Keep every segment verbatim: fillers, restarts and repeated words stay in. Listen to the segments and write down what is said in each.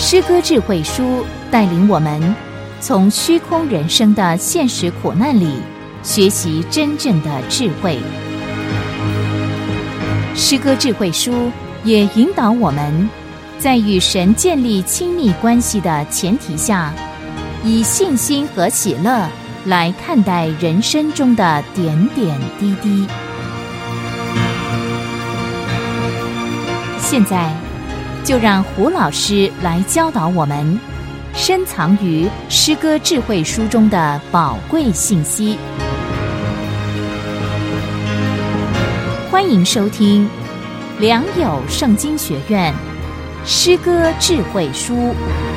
诗歌智慧书带领我们从虚空人生的现实苦难里学习真正的智慧。诗歌智慧书也引导我们在与神建立亲密关系的前提下，以信心和喜乐来看待人生中的点点滴滴。现在就让胡老师来教导我们深藏于诗歌智慧书中的宝贵信息。欢迎收听良友圣经学院诗歌智慧书。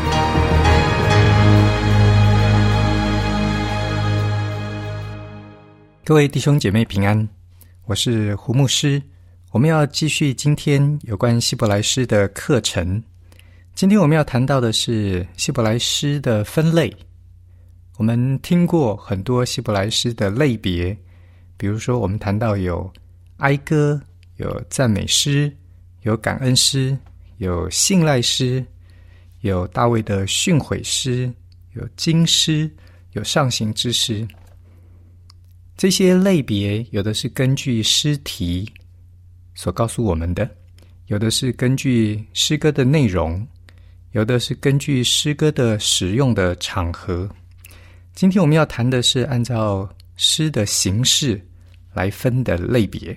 各位弟兄姐妹平安，我是胡牧师。我们要继续今天有关希伯来诗的课程。今天我们要谈到的是希伯来诗的分类。我们听过很多希伯来诗的类别，比如说我们谈到有哀歌，有赞美诗，有感恩诗，有信赖诗，有大卫的训诲诗，有经诗，有上行之诗。这些类别有的是根据诗题所告诉我们的，有的是根据诗歌的内容，有的是根据诗歌的使用的场合。今天我们要谈的是按照诗的形式来分的类别。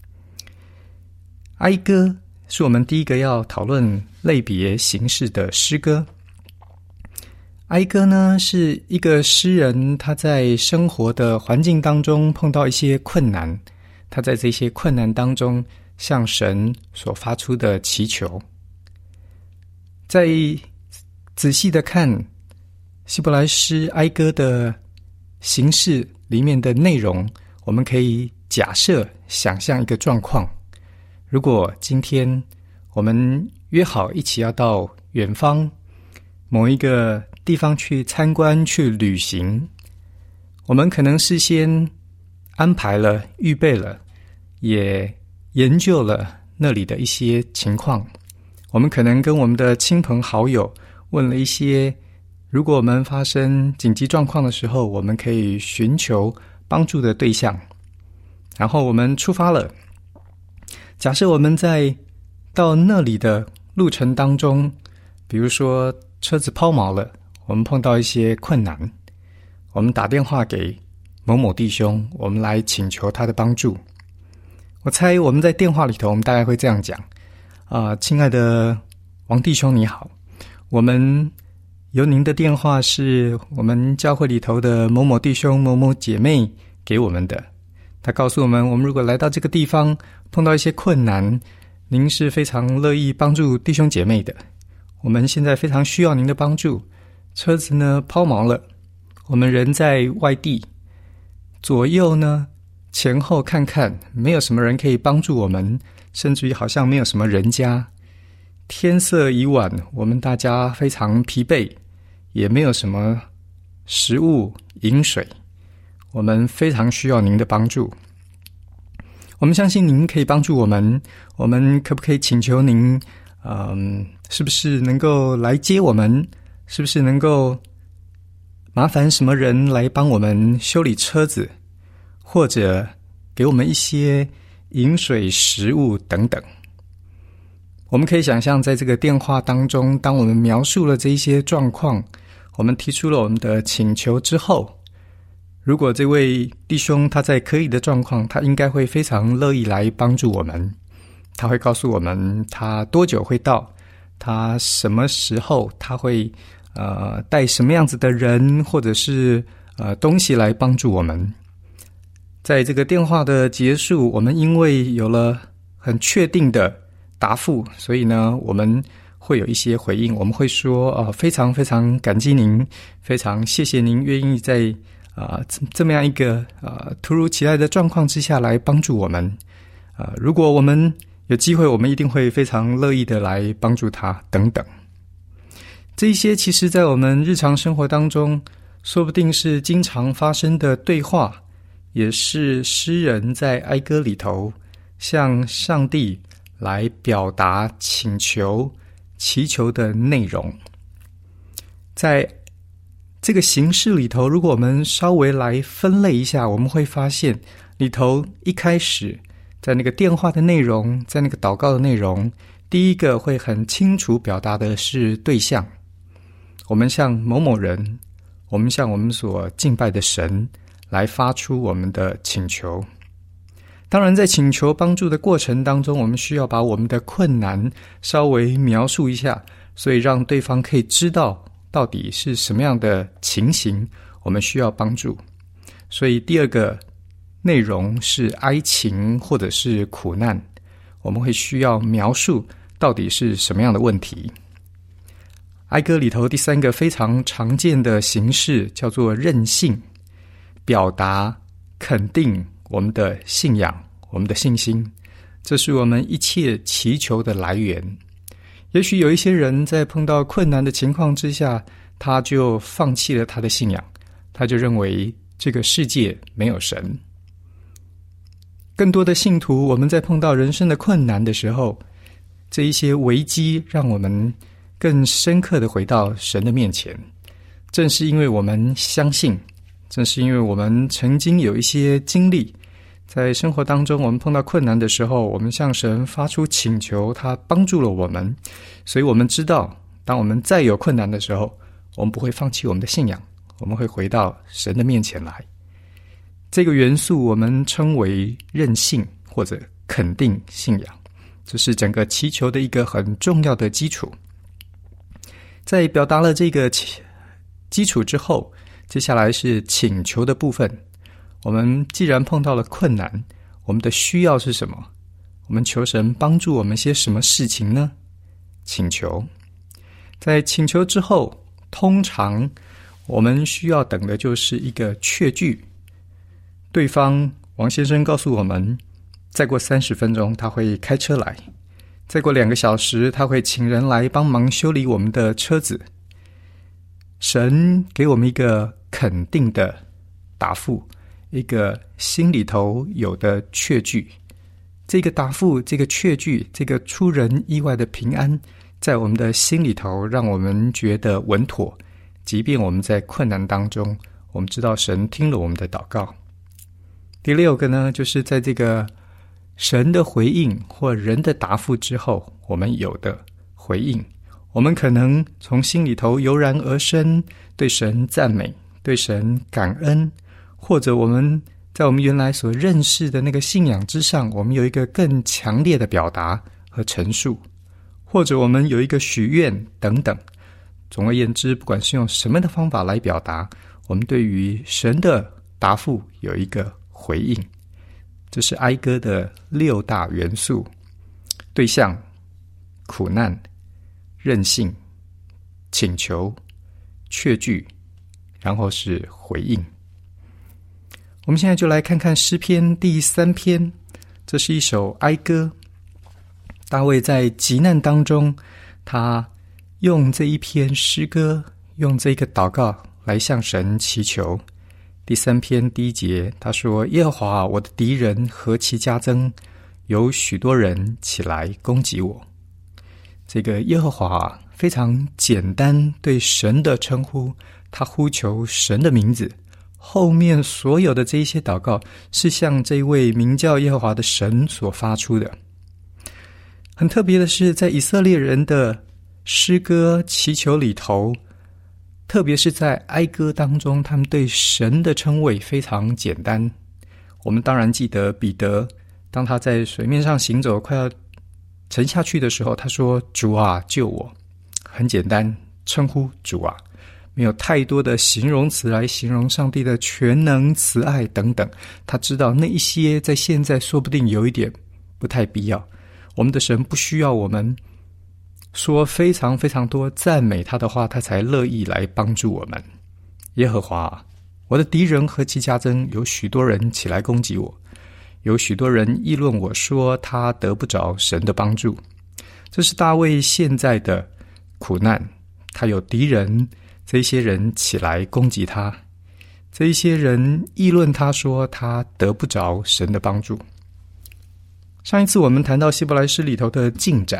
哀歌是我们第一个要讨论类别形式的诗歌。哀歌呢，是一个诗人他在生活的环境当中碰到一些困难，他在这些困难当中向神所发出的祈求。在仔细的看希伯来诗哀歌的形式里面的内容，我们可以假设想象一个状况。如果今天我们约好一起要到远方某一个地方去参观去旅行，我们可能事先安排了预备了，也研究了那里的一些情况。我们可能跟我们的亲朋好友问了一些，如果我们发生紧急状况的时候，我们可以寻求帮助的对象。然后我们出发了。假设我们在到那里的路程当中，比如说车子抛锚了，我们碰到一些困难，我们打电话给某某弟兄，我们来请求他的帮助。我猜我们在电话里头，我们大概会这样讲啊、呃，亲爱的王弟兄你好，我们由您的电话是我们教会里头的某某弟兄某某姐妹给我们的，他告诉我们，我们如果来到这个地方碰到一些困难，您是非常乐意帮助弟兄姐妹的，我们现在非常需要您的帮助，车子呢抛锚了，我们人在外地，左右呢前后看看，没有什么人可以帮助我们，甚至于好像没有什么人家。天色已晚，我们大家非常疲惫，也没有什么食物饮水，我们非常需要您的帮助。我们相信您可以帮助我们，我们可不可以请求您嗯，是不是能够来接我们，是不是能够麻烦什么人来帮我们修理车子，或者给我们一些饮水食物等等。我们可以想象在这个电话当中，当我们描述了这一些状况，我们提出了我们的请求之后，如果这位弟兄他在可以的状况，他应该会非常乐意来帮助我们。他会告诉我们他多久会到，他什么时候他会呃带什么样子的人或者是呃东西来帮助我们。在这个电话的结束，我们因为有了很确定的答复，所以呢我们会有一些回应，我们会说呃非常非常感激您，非常谢谢您愿意在啊、呃，这么样一个呃突如其来的状况之下来帮助我们。呃，如果我们有机会，我们一定会非常乐意的来帮助他，等等。这一些其实在我们日常生活当中，说不定是经常发生的对话，也是诗人在哀歌里头向上帝来表达请求、祈求的内容。 在这个形式里头，如果我们稍微来分类一下，我们会发现里头一开始在那个电话的内容，在那个祷告的内容，第一个会很清楚表达的是对象，我们向某某人，我们向我们所敬拜的神来发出我们的请求。当然在请求帮助的过程当中，我们需要把我们的困难稍微描述一下，所以让对方可以知道到底是什么样的情形我们需要帮助。所以第二个内容是哀情或者是苦难，我们会需要描述到底是什么样的问题。哀歌里头第三个非常常见的形式叫做任性，表达肯定我们的信仰，我们的信心，这是我们一切祈求的来源。也许有一些人在碰到困难的情况之下，他就放弃了他的信仰，他就认为这个世界没有神。更多的信徒，我们在碰到人生的困难的时候，这一些危机让我们更深刻的回到神的面前。正是因为我们相信，正是因为我们曾经有一些经历，在生活当中我们碰到困难的时候，我们向神发出请求，他帮助了我们，所以我们知道当我们再有困难的时候，我们不会放弃我们的信仰，我们会回到神的面前来。这个元素我们称为任性或者肯定信仰，这是整个祈求的一个很重要的基础。在表达了这个基础之后，接下来是请求的部分。我们既然碰到了困难，我们的需要是什么？我们求神帮助我们些什么事情呢？请求。在请求之后，通常我们需要等的就是一个确据。对方王先生告诉我们，再过三十分钟他会开车来，再过两个小时他会请人来帮忙修理我们的车子。神给我们一个肯定的答复，一个心里头有的确据。这个答复，这个确据，这个出人意外的平安，在我们的心里头让我们觉得稳妥，即便我们在困难当中，我们知道神听了我们的祷告。第六个呢，就是在这个神的回应或人的答复之后，我们有的回应，我们可能从心里头油然而生，对神赞美，对神感恩，或者我们在我们原来所认识的那个信仰之上，我们有一个更强烈的表达和陈述，或者我们有一个许愿等等。总而言之，不管是用什么的方法来表达，我们对于神的答复有一个回应。这是哀歌的六大元素：对象、苦难、任性、请求、确据，然后是回应。我们现在就来看看诗篇第三篇，这是一首哀歌。大卫在急难当中，他用这一篇诗歌，用这个祷告来向神祈求。第三篇第一节，他说：耶和华，我的敌人何其加增，有许多人起来攻击我。这个耶和华非常简单对神的称呼，他呼求神的名字，后面所有的这一些祷告是向这位名叫耶和华的神所发出的。很特别的是，在以色列人的诗歌祈求里头，特别是在哀歌当中，他们对神的称谓非常简单。我们当然记得彼得，当他在水面上行走快要沉下去的时候，他说：主啊，救我。很简单，称呼主啊，没有太多的形容词来形容上帝的全能、慈爱等等。他知道那一些在现在说不定有一点不太必要，我们的神不需要我们说非常非常多赞美他的话，他才乐意来帮助我们。耶和华，我的敌人何其加增，有许多人起来攻击我，有许多人议论我说他得不着神的帮助。这是大卫现在的苦难，他有敌人，这些人起来攻击他，这一些人议论他说他得不着神的帮助。上一次我们谈到希伯来诗里头的进展，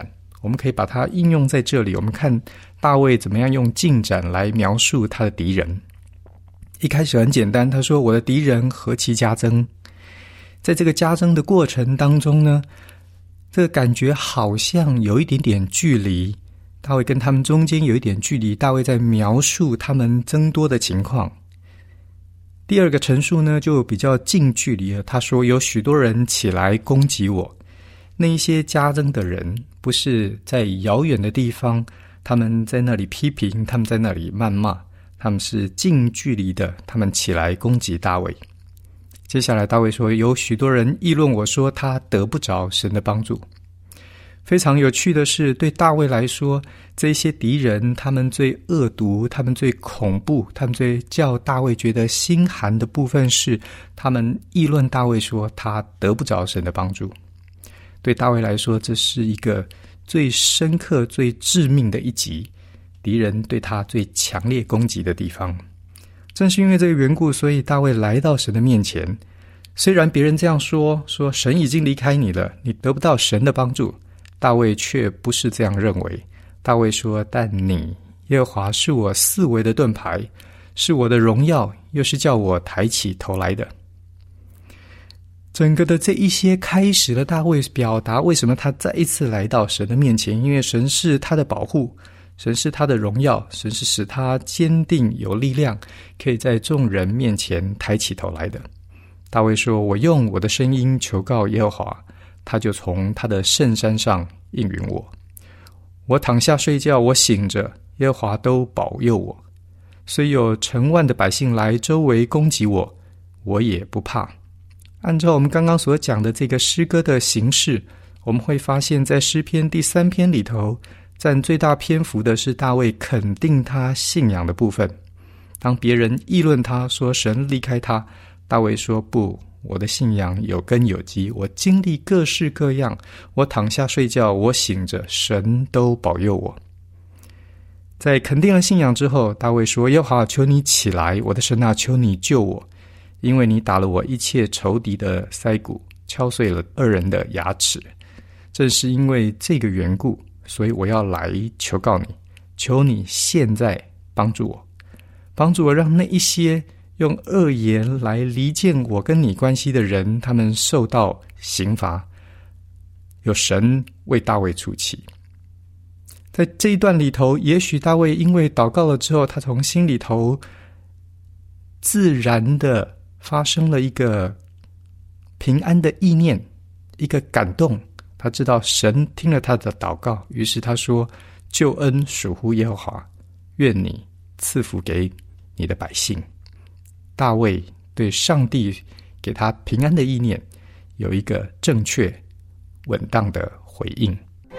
我们可以把它应用在这里。我们看大卫怎么样用进展来描述他的敌人。一开始很简单，他说我的敌人何其加增。在这个加增的过程当中呢，这个感觉好像有一点点距离，大卫跟他们中间有一点距离，大卫在描述他们增多的情况。第二个陈述呢就比较近距离了，他说有许多人起来攻击我。那一些加增的人不是在遥远的地方，他们在那里批评，他们在那里谩骂，他们是近距离的，他们起来攻击大卫。接下来大卫说有许多人议论我说他得不着神的帮助。非常有趣的是，对大卫来说，这些敌人他们最恶毒，他们最恐怖，他们最叫大卫觉得心寒的部分是他们议论大卫说他得不着神的帮助。对大卫来说，这是一个最深刻最致命的一击，敌人对他最强烈攻击的地方。正是因为这个缘故，所以大卫来到神的面前。虽然别人这样说，说神已经离开你了，你得不到神的帮助，大卫却不是这样认为。大卫说，但你耶和华是我四围的盾牌，是我的荣耀，又是叫我抬起头来的。整个的这一些开始了大卫表达为什么他再一次来到神的面前，因为神是他的保护，神是他的荣耀，神是使他坚定有力量，可以在众人面前抬起头来的。大卫说，我用我的声音求告耶和华，他就从他的圣山上应允我。我躺下睡觉，我醒着，耶和华都保佑我。虽有成万的百姓来周围攻击我，我也不怕。按照我们刚刚所讲的这个诗歌的形式，我们会发现在诗篇第三篇里头，占最大篇幅的是大卫肯定他信仰的部分。当别人议论他说神离开他，大卫说不，我的信仰有根有基，我经历各式各样，我躺下睡觉，我醒着，神都保佑我。在肯定了信仰之后，大卫说，耶和华，求你起来，我的神啊，求你救我，因为你打了我一切仇敌的腮骨，敲碎了恶人的牙齿。正是因为这个缘故，所以我要来求告你，求你现在帮助我，帮助我让那一些用恶言来离间我跟你关系的人，他们受到刑罚，有神为大卫出气。在这一段里头，也许大卫因为祷告了之后，他从心里头自然的发生了一个平安的意念，一个感动。他知道神听了他的祷告，于是他说，救恩属乎耶和华，愿你赐福给你的百姓。大卫对上帝给他平安的意念有一个正确稳当的回应。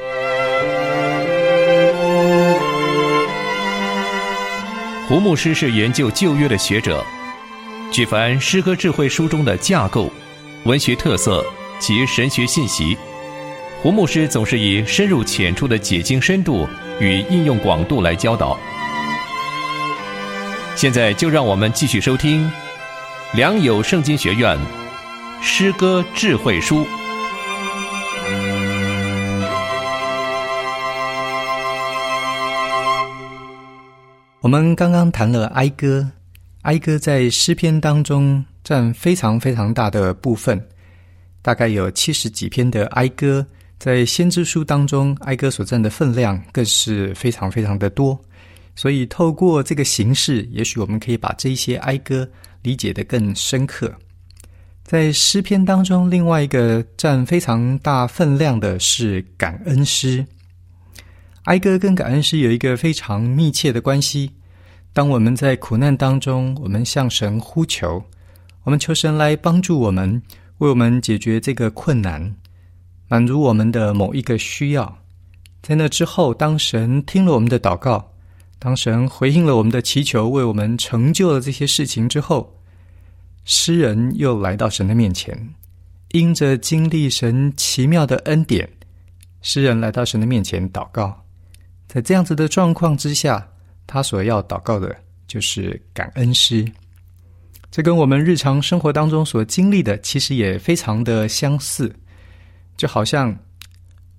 胡牧师是研究旧约的学者，举凡诗歌智慧书中的架构、文学特色及神学信息，胡牧师总是以深入浅出的解经深度与应用广度来教导。现在就让我们继续收听良友圣经学院诗歌智慧书。 我们刚刚谈了哀歌，哀歌在诗篇当中占非常非常大的部分，大概有七十几篇的哀歌，在先知书当中，哀歌所占的分量更是非常非常的多。所以透过这个形式，也许我们可以把这一些哀歌理解得更深刻。在诗篇当中，另外一个占非常大分量的是感恩诗。哀歌跟感恩诗有一个非常密切的关系。当我们在苦难当中，我们向神呼求，我们求神来帮助我们，为我们解决这个困难，满足我们的某一个需要。在那之后，当神听了我们的祷告，当神回应了我们的祈求，为我们成就了这些事情之后，诗人又来到神的面前，因着经历神奇妙的恩典，诗人来到神的面前祷告。在这样子的状况之下，他所要祷告的就是感恩诗。这跟我们日常生活当中所经历的其实也非常的相似，就好像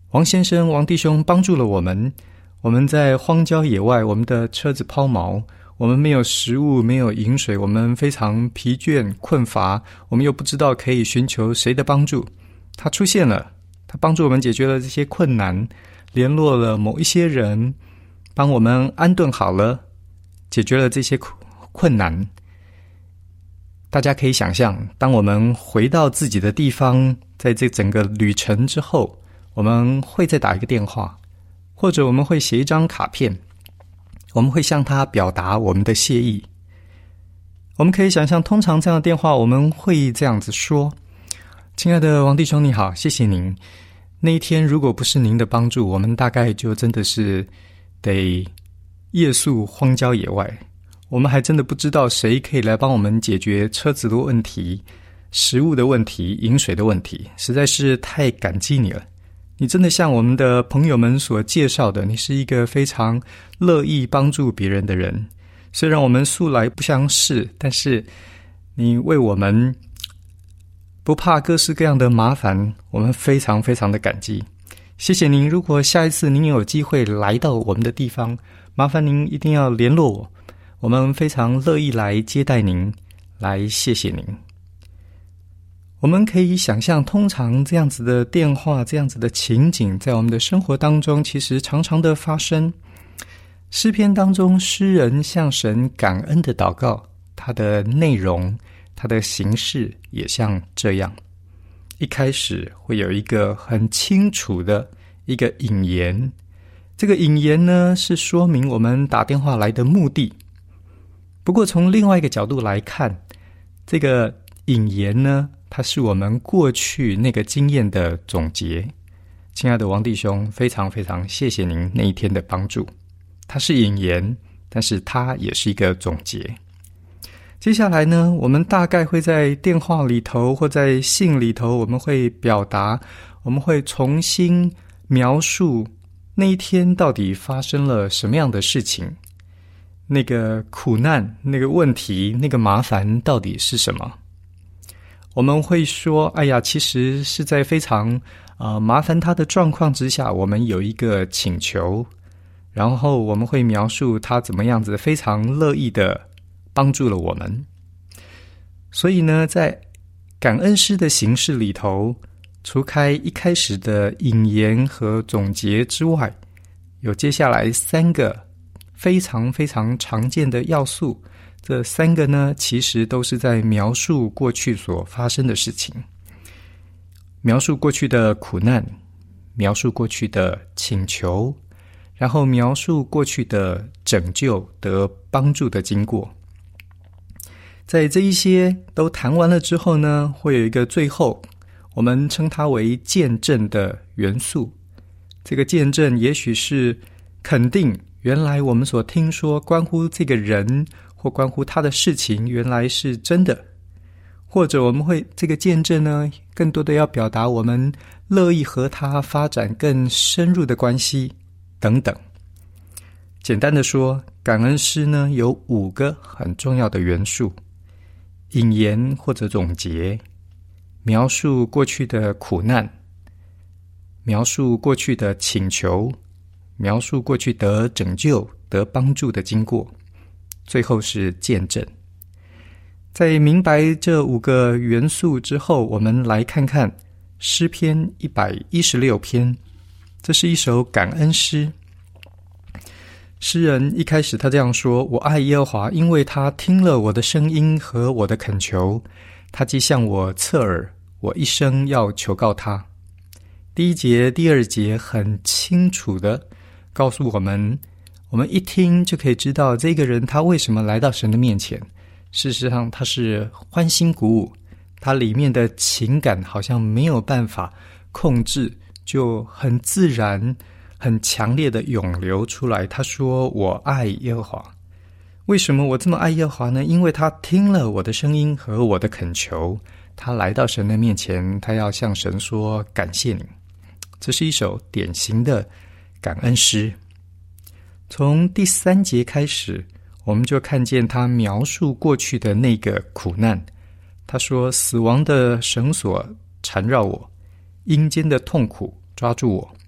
王先生、王弟兄帮助了我们，我们在荒郊野外，我们的车子抛锚，我们没有食物，没有饮水，我们非常疲倦困乏，我们又不知道可以寻求谁的帮助。他出现了，他帮助我们解决了这些困难，联络了某一些人，帮我们安顿好了，解决了这些困难。大家可以想象，当我们回到自己的地方，在这整个旅程之后，我们会再打一个电话，或者我们会写一张卡片，我们会向他表达我们的谢意。我们可以想象，通常这样的电话我们会这样子说：亲爱的王弟兄你好，谢谢您，那一天如果不是您的帮助，我们大概就真的是得夜宿荒郊野外，我们还真的不知道谁可以来帮我们解决车子的问题、食物的问题、饮水的问题，实在是太感激你了。你真的像我们的朋友们所介绍的，你是一个非常乐意帮助别人的人。虽然我们素来不相识，但是你为我们不怕各式各样的麻烦，我们非常非常的感激。谢谢您，如果下一次您有机会来到我们的地方，麻烦您一定要联络我，我们非常乐意来接待您，来谢谢您。我们可以想象，通常这样子的电话，这样子的情景，在我们的生活当中其实常常的发生。诗篇当中，诗人向神感恩的祷告，它的内容，它的形式也像这样。一开始会有一个很清楚的一个引言，这个引言呢，是说明我们打电话来的目的。不过从另外一个角度来看，这个引言呢，它是我们过去那个经验的总结。亲爱的王弟兄，非常非常谢谢您那一天的帮助。它是引言，但是它也是一个总结。接下来呢，我们大概会在电话里头或在信里头，我们会表达，我们会重新描述那一天到底发生了什么样的事情，那个苦难、那个问题、那个麻烦到底是什么。我们会说，哎呀，其实是在非常呃麻烦他的状况之下，我们有一个请求，然后我们会描述他怎么样子非常乐意的帮助了我们。所以呢，在感恩诗的形式里头，除开一开始的引言和总结之外，有接下来三个非常非常常见的要素。这三个呢，其实都是在描述过去所发生的事情，描述过去的苦难，描述过去的请求，然后描述过去的拯救得帮助的经过。在这一些都谈完了之后呢，会有一个最后，我们称它为见证的元素。这个见证也许是肯定原来我们所听说关乎这个人或关乎他的事情原来是真的，或者我们会这个见证呢，更多的要表达我们乐意和他发展更深入的关系等等。简单的说，感恩诗呢有五个很重要的元素：引言或者总结，描述过去的苦难，描述过去的请求，描述过去得拯救得帮助的经过，最后是见证。在明白这五个元素之后，我们来看看诗篇一百一十六篇。这是一首感恩诗。诗人一开始他这样说：我爱耶和华，因为他听了我的声音和我的恳求，他既向我侧耳，我一生要求告他。第一节第二节很清楚的告诉我们，我们一听就可以知道这个人他为什么来到神的面前。事实上他是欢欣鼓舞，他里面的情感好像没有办法控制，就很自然很强烈的涌流出来。他说我爱耶和华。为什么我这么爱耶和华呢？因为他听了我的声音和我的恳求，他来到神的面前，他要向神说感谢你。这是一首典型的感恩诗。从第三节开始，我们就看见他描述过去的那个苦难。他说死亡的绳索缠绕我，阴间的痛苦抓住我，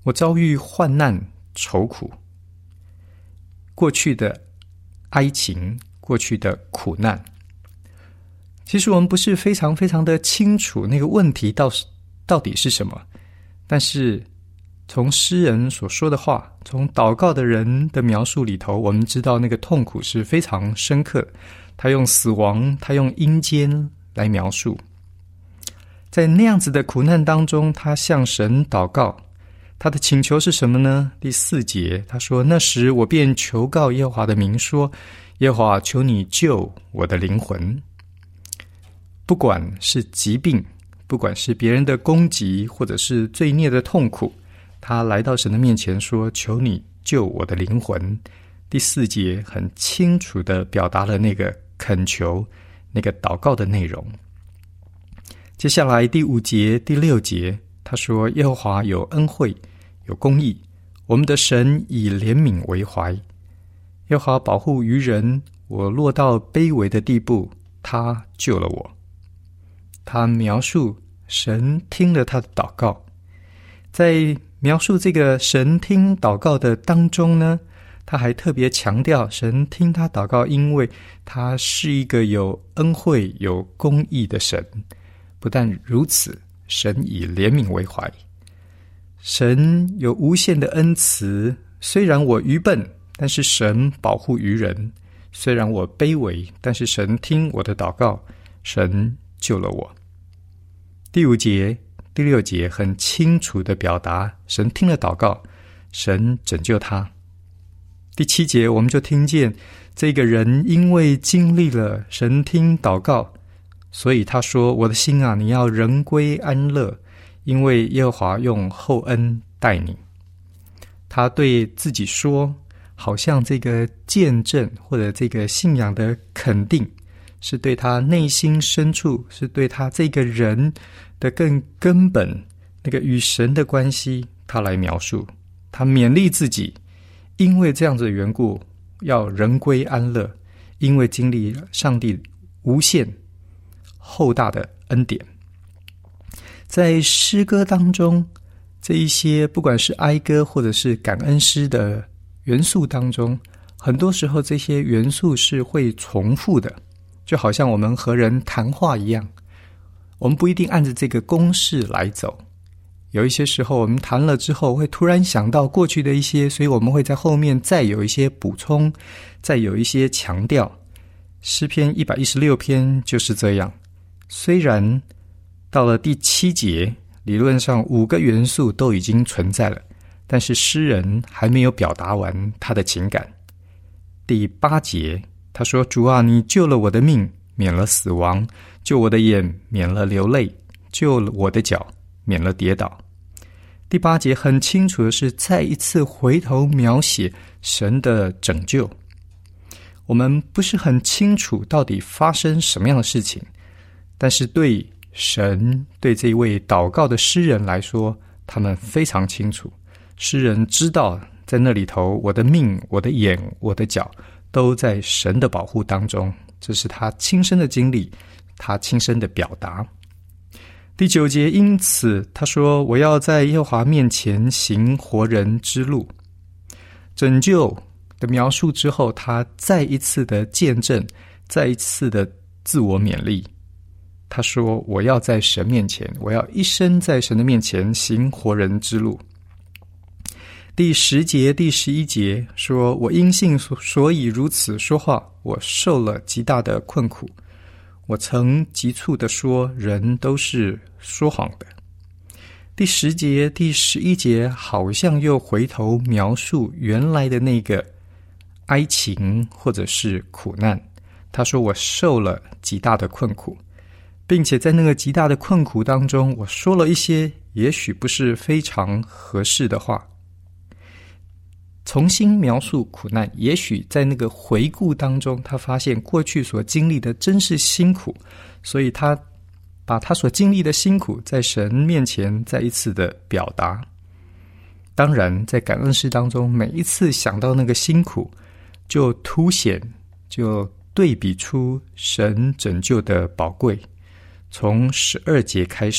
我遭遇患难愁苦，过去的哀情，过去的苦难。其实我们不是非常非常的清楚那个问题到到底是什么，但是从诗人所说的话，从祷告的人的描述里头，我们知道那个痛苦是非常深刻。他用死亡，他用阴间来描述。在那样子的苦难当中，他向神祷告，他的请求是什么呢？第四节他说，那时我便求告耶和华的名说，耶和华，求你救我的灵魂。不管是疾病，不管是别人的攻击，或者是罪孽的痛苦，他来到神的面前说，求你救我的灵魂。第四节很清楚地表达了那个恳求，那个祷告的内容。接下来第五节第六节他说，耶和华有恩惠有公义，我们的神以怜悯为怀。耶和华保护愚人，我落到卑微的地步，他救了我。他描述神听了他的祷告。在描述这个神听祷告的当中呢，他还特别强调神听他祷告，因为他是一个有恩惠有公义的神。不但如此，神以怜悯为怀。神有无限的恩慈，虽然我愚笨，但是神保护愚人；虽然我卑微，但是神听我的祷告，神救了我。第五节第六节很清楚地表达神听了祷告，神拯救他。第七节我们就听见这个人因为经历了神听祷告，所以他说，我的心啊，你要人归安乐，因为耶和华用厚恩待你。他对自己说，好像这个见证或者这个信仰的肯定，是对他内心深处，是对他这个人的更根本那个与神的关系，他来描述。他勉励自己，因为这样子的缘故，要人归安乐，因为经历了上帝无限厚大的恩典。在诗歌当中，这一些不管是哀歌或者是感恩诗的元素当中，很多时候这些元素是会重复的，就好像我们和人谈话一样，我们不一定按着这个公式来走。有一些时候我们谈了之后会突然想到过去的一些，所以我们会在后面再有一些补充，再有一些强调。诗篇一百一十六篇就是这样，虽然到了第七节理论上五个元素都已经存在了，但是诗人还没有表达完他的情感。第八节他说，主啊，你救了我的命，免了死亡，救我的眼，免了流泪，救了我的脚，免了跌倒。第八节很清楚的是再一次回头描写神的拯救。我们不是很清楚到底发生什么样的事情，但是对神，对这位祷告的诗人来说，他们非常清楚。诗人知道在那里头，我的命，我的眼，我的脚都在神的保护当中，这是他亲身的经历，他亲身的表达。第九节，因此他说，我要在耶和华面前行活人之路。拯救的描述之后，他再一次的见证，再一次的自我勉励。他说，我要在神面前，我要一生在神的面前行活人之路。第十节第十一节说，我因信所以如此说话，我受了极大的困苦，我曾急促地说，人都是说谎的。第十节第十一节好像又回头描述原来的那个哀情或者是苦难。他说，我受了极大的困苦，并且在那个极大的困苦当中，我说了一些也许不是非常合适的话。重新描述苦难，也许在那个回顾当中，他发现过去所经历的真是辛苦，所以他把他所经历的辛苦在神面前再一次的表达。当然在感恩诗当中，每一次想到那个辛苦，就凸显就对比出神拯救的宝贵。从十二节开始，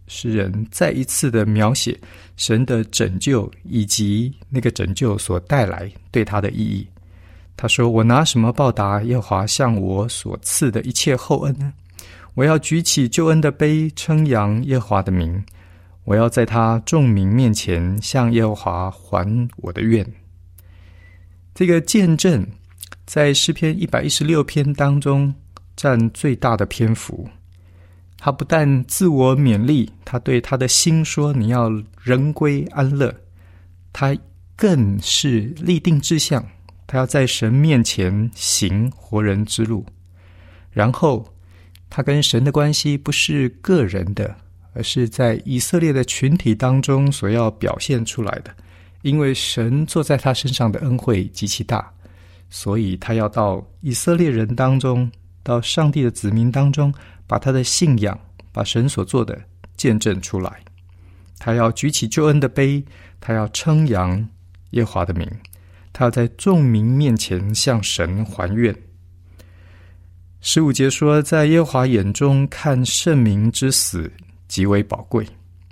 诗人再一次的描写神的拯救以及那个拯救所带来对他的意义。他说，我拿什么报答耶和华向我所赐的一切厚恩呢？我要举起救恩的杯，称扬耶和华的名，我要在他众民面前向耶和华还我的愿。这个见证在诗篇一百一十六篇当中占最大的篇幅。他不但自我勉励，他对他的心说，你要人归安乐，他更是立定志向，他要在神面前行活人之路。然后他跟神的关系不是个人的，而是在以色列的群体当中所要表现出来的。因为神坐在他身上的恩惠极其大，所以他要到以色列人当中，到上帝的子民当中，把他的信仰，把神所做的见证出来。他要举起救恩的杯，他要称扬耶和华的名，他要在众民面前向神还愿。十五节说，在耶和华眼中看圣民之死极为宝贵。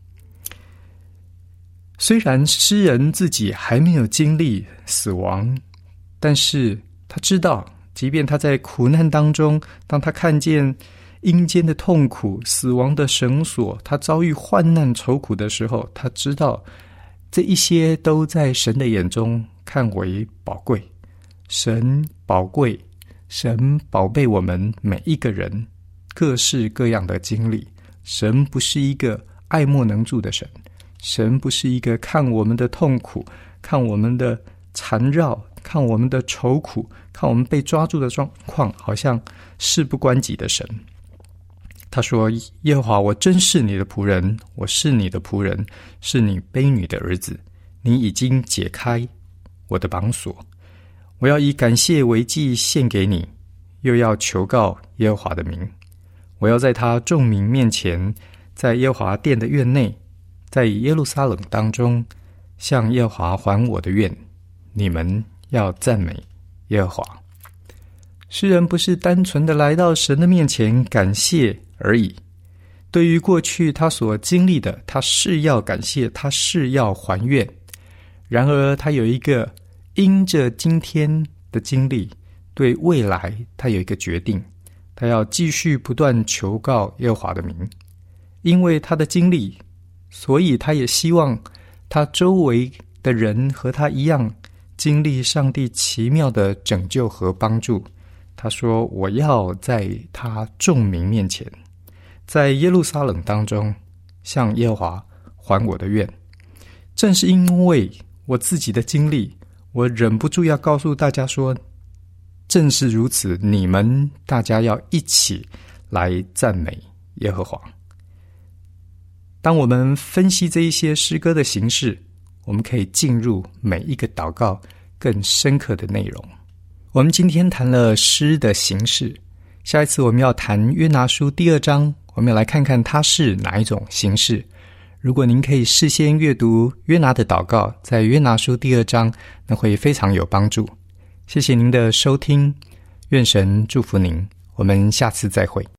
虽然诗人自己还没有经历死亡，但是他知道，即便他在苦难当中，当他看见阴间的痛苦、死亡的绳索，他遭遇患难愁苦的时候，他知道这一些都在神的眼中看为宝贵。神宝贵，神宝贝我们每一个人各式各样的经历。神不是一个爱莫能助的神，神不是一个看我们的痛苦，看我们的缠绕，看我们的愁苦，看我们被抓住的状况，好像事不关己的神。他说，耶和华，我真是你的仆人，我是你的仆人，是你婢女的儿子，你已经解开我的绑锁，我要以感谢为祭献给你，又要求告耶和华的名。我要在他众民面前，在耶和华殿的院内，在耶路撒冷当中，向耶和华还我的愿。你们要赞美耶和华。诗人不是单纯的来到神的面前感谢而已，对于过去他所经历的，他是要感谢，他是要还愿。然而他有一个因着今天的经历，对未来他有一个决定，他要继续不断求告耶和华的名。因为他的经历，所以他也希望他周围的人和他一样经历上帝奇妙的拯救和帮助。他说，我要在他众民面前，在耶路撒冷当中，向耶和华还我的愿。正是因为我自己的经历，我忍不住要告诉大家说，正是如此，你们大家要一起来赞美耶和华。当我们分析这一些诗歌的形式，我们可以进入每一个祷告更深刻的内容。我们今天谈了诗的形式，下一次我们要谈约拿书第二章，我们要来看看它是哪一种形式。如果您可以事先阅读约拿的祷告，在约拿书第二章，那会非常有帮助。谢谢您的收听，愿神祝福您，我们下次再会。